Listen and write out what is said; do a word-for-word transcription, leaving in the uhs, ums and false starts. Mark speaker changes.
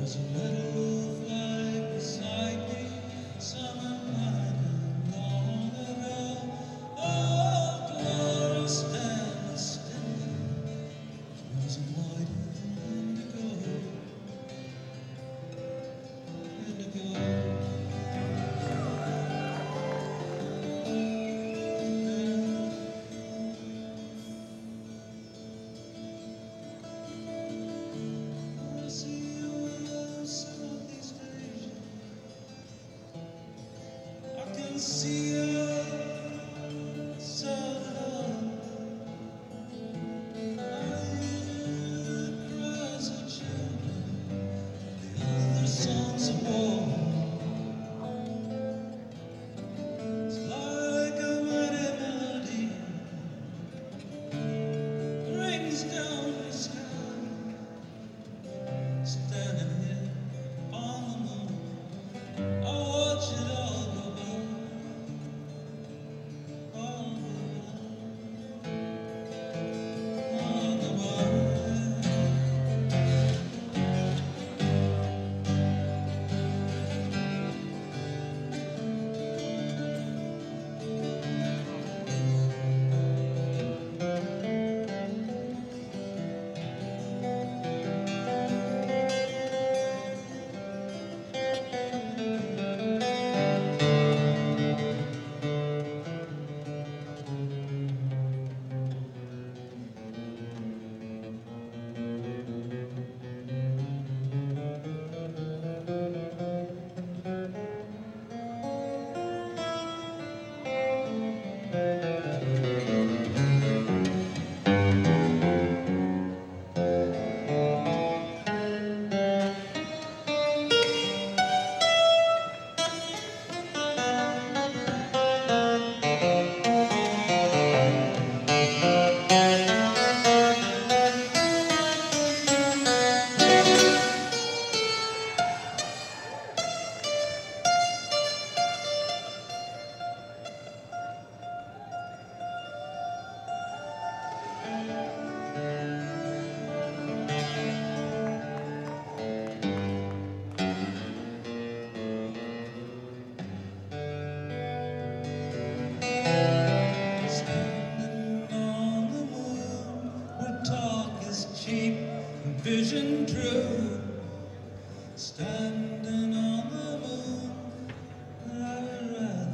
Speaker 1: There's a little flag beside me, summer night long ago. Oh, glory, stand still, crimson, white, and indigo, indigo. I see you Southeast Asia. I can see you Salvador. I hear the cries of children, the other songs of war. It's like a mighty melody rings down the sky. Standing here on the moon, I watch it all go by, all go by, all go by. Standing on the moon, where talk is cheap and vision true. Standing on the moon, I would rather